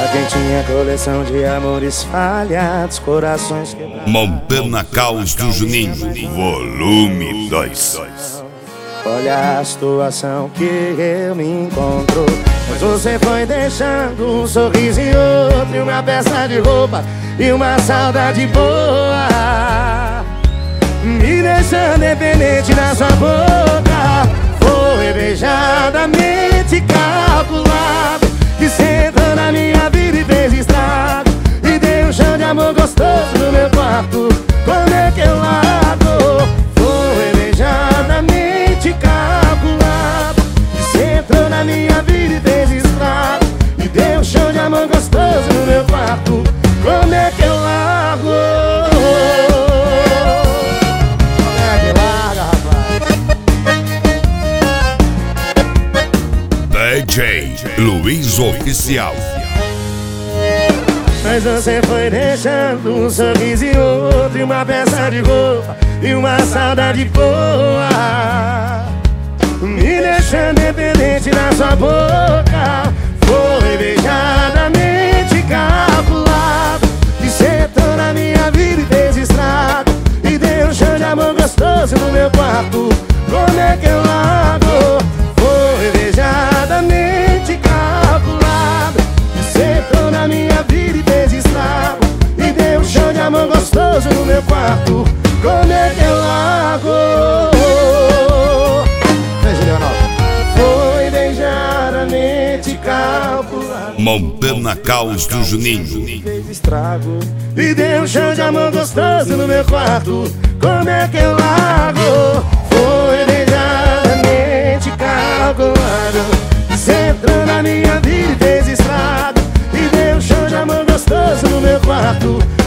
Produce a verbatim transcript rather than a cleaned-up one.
Pra quem tinha coleção de amores falhados, corações quebrados. Montana Caos do Juninho, volume dois. Olha a situação que eu me encontro, pois você foi deixando um sorriso e outro, e uma peça de roupa e uma saudade boa, me deixando dependente da sua boca. Foi beijadamente calculado, que cê entrou na minha vida e fez estrago, e deu um chão de amor gostoso no meu quarto. Como é que eu largo? Foi beijadamente calculado, que cê entrou na minha vida e fez estrago, e deu um chão de amor gostoso no meu quarto. Como é que eu largo? Como é que larga, rapaz? D J Luiz Oficial. Mas você foi deixando um sorriso e outro, e uma peça de roupa e uma saudade boa, me deixando dependente da sua boca. Foi beijadamente calculado, que cê entrou na minha vida e fez estrago, e deu um chão de amor gostoso no meu quarto. Como é que eu largo? Foi beijadamente calculado, que cê entrou na minha vida e fez estrago, e deu um chão de amor gostoso no meu quarto. Como é que eu largo? Foi beijadamente calculado, Montana Caos do Juninho, fez estrago, e deu um chão de amor gostoso no meu quarto. Como é que eu largo? Foi beijadamente calculado, cê entrou na minha vida e fez estrago, e deu um chão de amor gostoso no meu quarto.